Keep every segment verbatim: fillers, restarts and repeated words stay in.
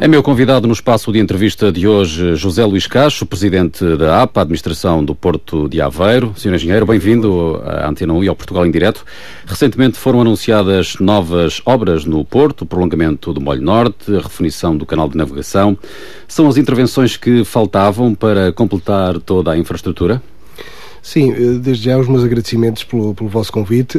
É meu convidado no espaço de entrevista de hoje José Luís Cacho, presidente da A P A, Administração do Porto de Aveiro. senhor Engenheiro, bem-vindo à Antena um e ao Portugal em Direto. Recentemente foram anunciadas novas obras no Porto, o prolongamento do Molho Norte, a refinição do canal de navegação. São as intervenções que faltavam para completar toda a infraestrutura? Sim, desde já os meus agradecimentos pelo, pelo vosso convite.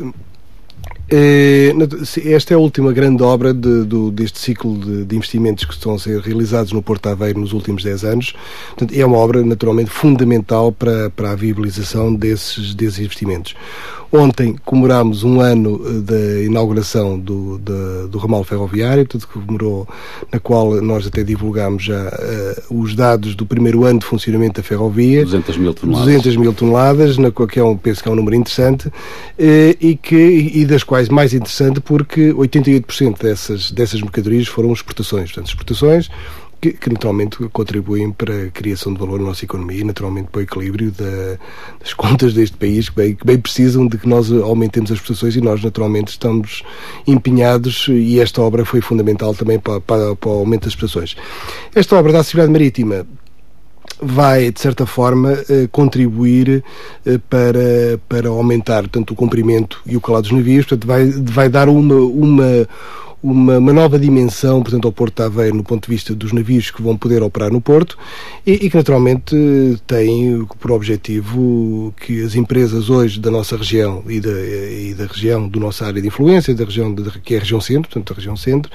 Esta é a última grande obra de, do, deste ciclo de, de investimentos que estão a ser realizados no Porto de Aveiro nos últimos dez anos. Portanto, é uma obra naturalmente fundamental para, para a viabilização desses, desses investimentos. Ontem comemorámos um ano da inauguração do, da, do ramal ferroviário, portanto, comemorou, na qual nós até divulgámos já uh, os dados do primeiro ano de funcionamento da ferrovia. duzentas mil toneladas. duzentas mil toneladas, na qual que é um, penso que é um número interessante, uh, e, que, e das quais mais interessante porque oitenta e oito por cento dessas, dessas mercadorias foram exportações. Portanto, exportações que, que naturalmente contribuem para a criação de valor na nossa economia e naturalmente para o equilíbrio da, das contas deste país, que bem, que bem precisam de que nós aumentemos as exportações, e nós naturalmente estamos empenhados, e esta obra foi fundamental também para, para, para o aumento das exportações. Esta obra da Acessibilidade Marítima vai, de certa forma, contribuir para, para aumentar tanto o comprimento e o calado dos navios, portanto vai, vai dar uma, uma, uma, uma nova dimensão, portanto, ao Porto de Aveiro, no ponto de vista dos navios que vão poder operar no Porto, e, e que naturalmente tem por objetivo que as empresas hoje da nossa região e da, e da região da nossa área de influência, da região de, que é a região centro, portanto a região centro,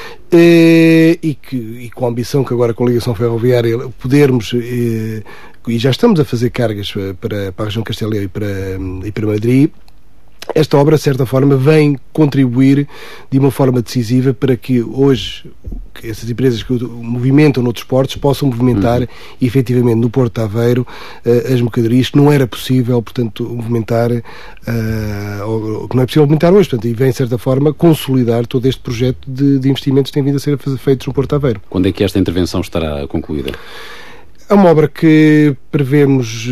E, que, e com a ambição que agora com a ligação ferroviária podermos, e, e já estamos a fazer cargas para, para a região de Castelo Leão e para, e para Madrid, esta obra, de certa forma, vem contribuir de uma forma decisiva para que hoje que essas empresas que movimentam noutros portos possam movimentar uhum. efetivamente no Porto de Aveiro uh, as mercadorias que não era possível, portanto, movimentar, uh, ou, que não é possível movimentar hoje, portanto, e vem, de certa forma, consolidar todo este projeto de, de investimentos que tem vindo a ser feitos no Porto de Aveiro. Quando é que esta intervenção estará concluída? É uma obra que prevemos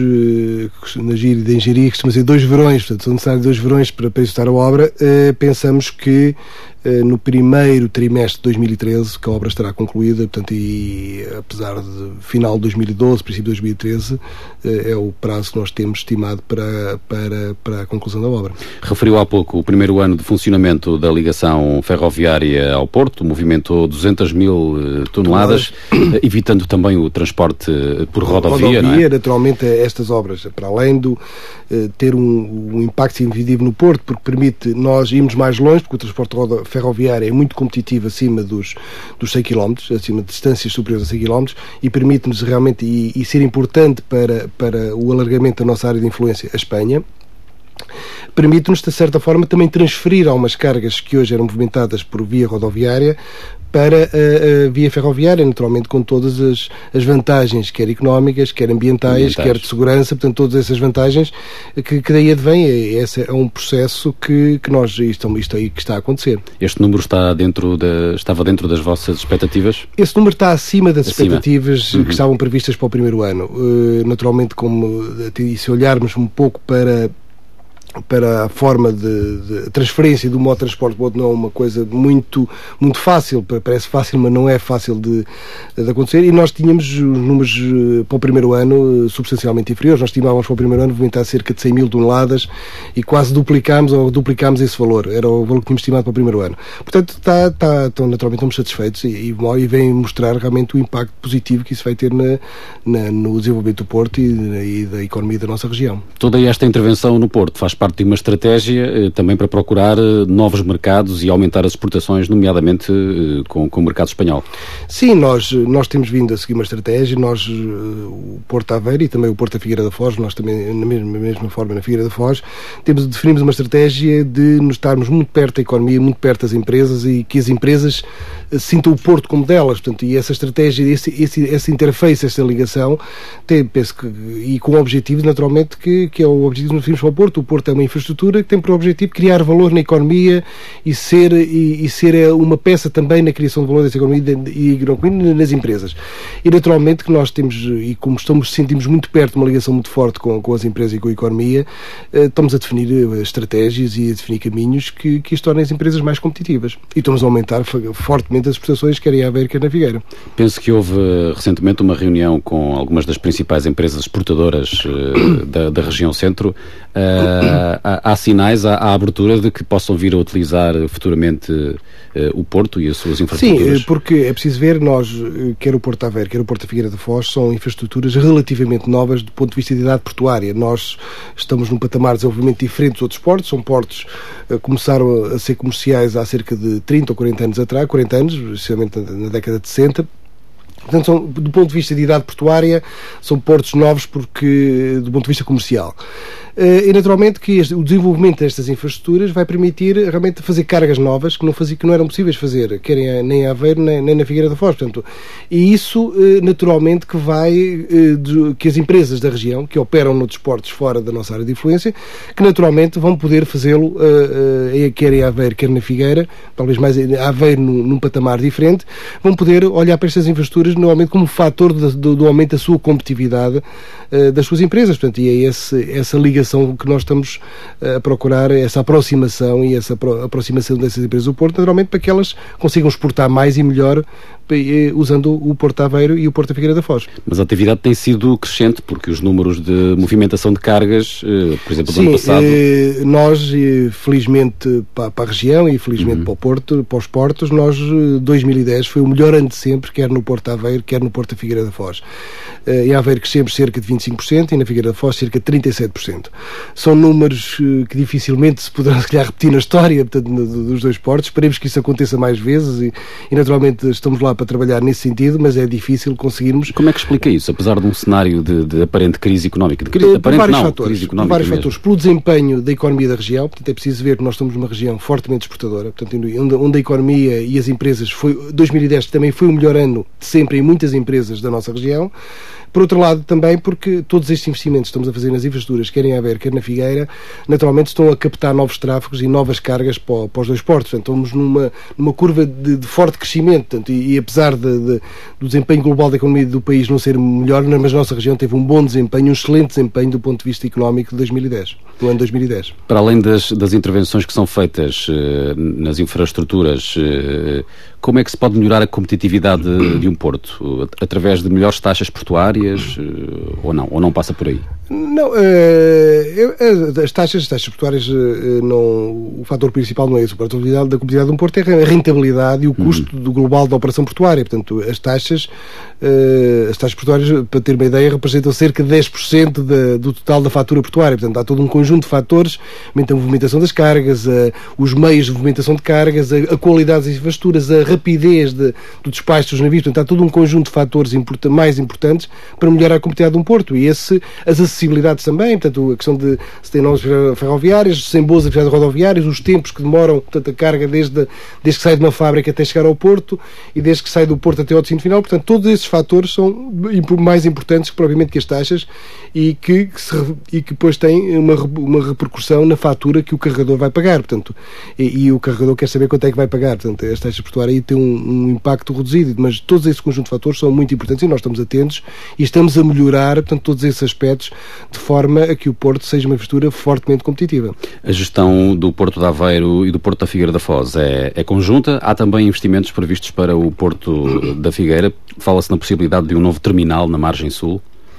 uh, na gíria de engenharia, que costuma ser dois verões, portanto são necessários dois verões para, para executar a obra. Uh, pensamos que uh, no primeiro trimestre de dois mil e treze que a obra estará concluída, portanto, e apesar de final de dois mil e doze, princípio de dois mil e treze, uh, é o prazo que nós temos estimado para, para, para a conclusão da obra. Referiu há pouco o primeiro ano de funcionamento da ligação ferroviária ao Porto, movimentou duzentas mil uh, toneladas, toneladas. Uh, evitando também o transporte por rodovia, rodovia, não é? Naturalmente, estas obras, para além do uh, ter um, um impacto significativo no Porto, porque permite nós irmos mais longe, porque o transporte ferroviário é muito competitivo acima dos, dos cem quilómetros, acima de distâncias superiores a cem quilómetros, e permite-nos realmente, e, e ser importante para, para o alargamento da nossa área de influência, a Espanha. Permite-nos, de certa forma, também transferir algumas cargas que hoje eram movimentadas por via rodoviária para a, a via ferroviária, naturalmente com todas as, as vantagens, quer económicas, quer ambientais, ambientais, quer de segurança, portanto todas essas vantagens que, que daí advém. Esse é um processo que, que nós, isto, isto aí que está a acontecer. Este número está dentro da, estava dentro das vossas expectativas? Esse número está acima das acima. expectativas uhum. que estavam previstas para o primeiro ano. Uh, naturalmente, como e se olharmos um pouco para para a forma de, de transferência do modo de transporte para o outro, não é uma coisa muito, muito fácil, parece fácil, mas não é fácil de, de acontecer, e nós tínhamos os números para o primeiro ano substancialmente inferiores. Nós estimávamos para o primeiro ano movimentar cerca de cem mil toneladas e quase duplicámos ou duplicámos esse valor, era o valor que tínhamos estimado para o primeiro ano. Portanto, está, está, então, naturalmente estamos satisfeitos, e, e vem mostrar realmente o impacto positivo que isso vai ter na, na, no desenvolvimento do Porto e, e da economia da nossa região. Toda esta intervenção no Porto faz parte de uma estratégia eh, também para procurar eh, novos mercados e aumentar as exportações, nomeadamente eh, com, com o mercado espanhol. Sim, nós, nós temos vindo a seguir uma estratégia. Nós, eh, o Porto de Aveiro e também o Porto da Figueira da Foz, nós também, na mesma, mesma forma, na Figueira da Foz, temos, definimos uma estratégia de nos estarmos muito perto da economia, muito perto das empresas, e que as empresas eh, sintam o Porto como delas. Portanto, e essa estratégia, esse, esse, essa interface, essa ligação, tem, penso que, e com o objetivo, naturalmente, que, que é o objetivo que nós definimos para o Porto. O Porto é uma infraestrutura que tem por objetivo criar valor na economia e ser, e, e ser uma peça também na criação de valor dessa economia e, e nas empresas. E naturalmente que nós temos, e como estamos, sentimos muito perto de uma ligação muito forte com, com as empresas e com a economia, estamos a definir estratégias e a definir caminhos que, que as tornem as empresas mais competitivas. E estamos a aumentar fortemente desenvolvimento das exportações, quer em Aveiro, quer na Figueira. Penso que houve recentemente uma reunião com algumas das principais empresas exportadoras uh, da, da região centro. Uh, há, há sinais, há, há abertura de que possam vir a utilizar futuramente uh, o Porto e as suas infraestruturas? Sim, porque é preciso ver, nós, quer o Porto de Aveiro, quer o Porto da Figueira da Foz, são infraestruturas relativamente novas do ponto de vista de idade portuária. Nós estamos num patamar de desenvolvimento diferente dos outros portos, são portos que começaram a ser comerciais há cerca de trinta ou quarenta anos atrás, quarenta anos, especialmente na década de sessenta. Portanto, são, do ponto de vista de idade portuária, são portos novos porque, do ponto de vista comercial. Uh, e naturalmente que este, o desenvolvimento destas infraestruturas vai permitir realmente fazer cargas novas que não, fazia, que não eram possíveis fazer, quer em, nem em Aveiro nem, nem na Figueira da Foz. Portanto, e isso uh, naturalmente que vai uh, de, que as empresas da região que operam noutros portos fora da nossa área de influência, que naturalmente vão poder fazê-lo uh, uh, quer em Aveiro, quer na Figueira, talvez mais em Aveiro num, num patamar diferente, vão poder olhar para estas infraestruturas normalmente como fator do, do, do aumento da sua competitividade uh, das suas empresas. Portanto, e é esse, essa ligação que nós estamos a procurar, essa aproximação e essa apro- aproximação dessas empresas do Porto, naturalmente para que elas consigam exportar mais e melhor usando o Porto de Aveiro e o Porto da Figueira da Foz. Mas a atividade tem sido crescente, porque os números de movimentação de cargas, por exemplo, do Sim, ano passado... Eh, nós, felizmente para, para a região e felizmente uhum. para o Porto, para os portos, nós, dois mil e dez foi o melhor ano de sempre, quer no Porto de Aveiro, quer no Porto da Figueira da Foz. Eh, em Aveiro crescemos cerca de vinte e cinco por cento e na Figueira da Foz cerca de trinta e sete por cento. São números eh, que dificilmente se poderão, se calhar, repetir na história, portanto, no, dos dois portos. Esperemos que isso aconteça mais vezes e, e naturalmente estamos lá para trabalhar nesse sentido, mas é difícil conseguirmos... Como é que explica isso, apesar de um cenário de, de aparente crise económica? De, de, de aparente, vários não, fatores, crise económica vários mesmo. fatores. Pelo desempenho da economia da região, portanto é preciso ver que nós estamos numa região fortemente exportadora, portanto onde, onde a economia e as empresas, foi, dois mil e dez também foi o melhor ano de sempre em muitas empresas da nossa região. Por outro lado, também porque todos estes investimentos que estamos a fazer nas infraestruturas, quer em Aveiro, quer na Figueira, naturalmente estão a captar novos tráfegos e novas cargas para, para os dois portos. Portanto, estamos numa, numa curva de, de forte crescimento. Portanto, e, e apesar de, de, do desempenho global da economia do país não ser melhor, mas a nossa região teve um bom desempenho, um excelente desempenho do ponto de vista económico de dois mil e dez, do ano dois mil e dez. Para além das, das intervenções que são feitas uh, nas infraestruturas, uh, como é que se pode melhorar a competitividade de, de um porto? Através de melhores taxas portuárias uh, ou não? Ou não passa por aí? Não, uh, as taxas, as taxas portuárias, uh, não, o fator principal não é isso. A competitividade da competitividade de um porto é a rentabilidade e o custo uhum. do global da operação portuária. Portanto, as taxas, uh, as taxas portuárias, para ter uma ideia, representam cerca de dez por cento da, do total da fatura portuária. Portanto, há todo um conjunto de fatores, a movimentação das cargas, uh, os meios de movimentação de cargas, a, a qualidade das infraestruturas, a rapidez de, do despacho dos navios. Portanto, há todo um conjunto de fatores import- mais importantes para melhorar a competitividade de um porto. E esse, as acessibilidades também, portanto, a questão de se tem novas ferroviárias, sem boas atividades rodoviárias, os tempos que demoram, portanto, a carga desde, desde que sai de uma fábrica até chegar ao porto e desde que sai do porto até ao destino final. Portanto, todos esses fatores são mais importantes que, provavelmente, que as taxas e que, que, se, e que depois têm uma, uma repercussão na fatura que o carregador vai pagar. Portanto, e, e o carregador quer saber quanto é que vai pagar. Portanto, as taxas portuárias aí têm um, um impacto reduzido, mas todos esses conjuntos de fatores são muito importantes e nós estamos atentos e estamos a melhorar, portanto, todos esses aspectos de forma a que o Porto seja uma infraestrutura fortemente competitiva. A gestão do Porto de Aveiro e do Porto da Figueira da Foz é, é conjunta? Há também investimentos previstos para o Porto da Figueira? Fala-se na possibilidade de um novo terminal na margem sul?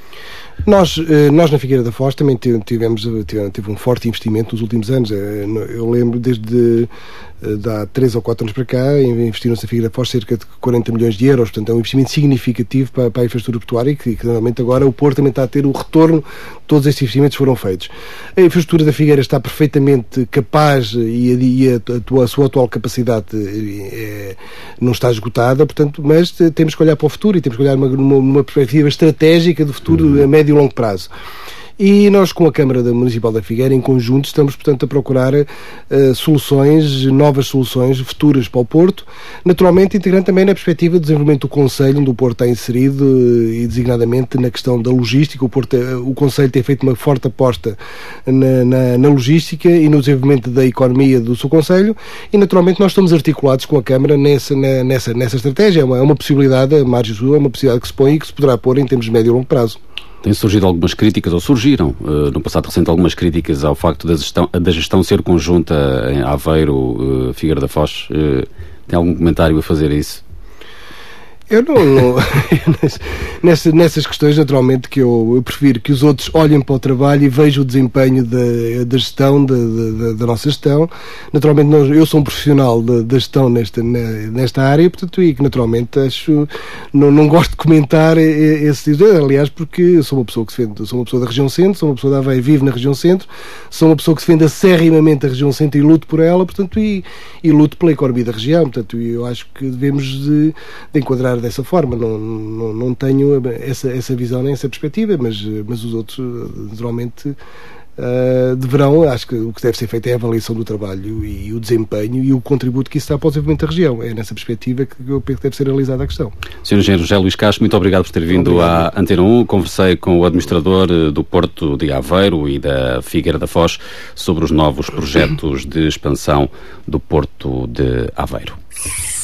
Nós, nós na Figueira da Foz também tivemos, tivemos um forte investimento nos últimos anos. Eu lembro desde de há três ou quatro anos para cá, investiram-se na Figueira da Foz cerca de quarenta milhões de euros, portanto é um investimento significativo para, para a infraestrutura portuária e que, que realmente agora o Porto também está a ter o retorno de todos estes investimentos que foram feitos. A infraestrutura da Figueira está perfeitamente capaz e, e a, a, a sua atual capacidade é, não está esgotada, portanto, mas temos que olhar para o futuro e temos que olhar numa, numa perspectiva estratégica do futuro uhum. a médio e longo prazo. E nós, com a Câmara Municipal da Figueira, em conjunto, estamos, portanto, a procurar uh, soluções, novas soluções futuras para o Porto, naturalmente integrando também na perspectiva do desenvolvimento do Conselho, onde o Porto está inserido uh, e designadamente na questão da logística. O, Porto, uh, o Conselho tem feito uma forte aposta na, na, na logística e no desenvolvimento da economia do seu Conselho e, naturalmente, nós estamos articulados com a Câmara nessa, na, nessa, nessa estratégia. É uma, é uma possibilidade, a margem sul é uma possibilidade que se põe e que se poderá pôr em termos de médio e longo prazo. Têm surgido algumas críticas, ou surgiram uh, no passado recente algumas críticas ao facto da gestão, da gestão ser conjunta em Aveiro, uh, Figueira da Foz. Uh, Tem algum comentário a fazer a isso? Eu não, não nessas, nessas questões, naturalmente, que eu, eu prefiro que os outros olhem para o trabalho e vejam o desempenho da, da gestão, da, da, da nossa gestão. Naturalmente, nós, eu sou um profissional da, da gestão nesta, nesta área, portanto, e que naturalmente acho, não, não gosto de comentar esse tipo, aliás, porque eu sou uma pessoa que defende, sou uma pessoa da região centro, sou uma pessoa da Aveiro, vivo na região centro, sou uma pessoa que defende acerrimamente a região centro e luto por ela, portanto, e, e luto pela economia da região, portanto, eu acho que devemos de, de enquadrar dessa forma. Não, não, não tenho essa, essa visão nem essa perspectiva, mas, mas os outros, naturalmente, uh, deverão, acho que o que deve ser feito é a avaliação do trabalho e o desempenho e o contributo que isso dá para o desenvolvimento da região. É nessa perspectiva que eu penso que deve ser realizada a questão. senhor Engenheiro José Luís Castro, muito obrigado por ter vindo obrigado. à Antena um. Conversei com o administrador do Porto de Aveiro e da Figueira da Foz sobre os novos projetos de expansão do Porto de Aveiro.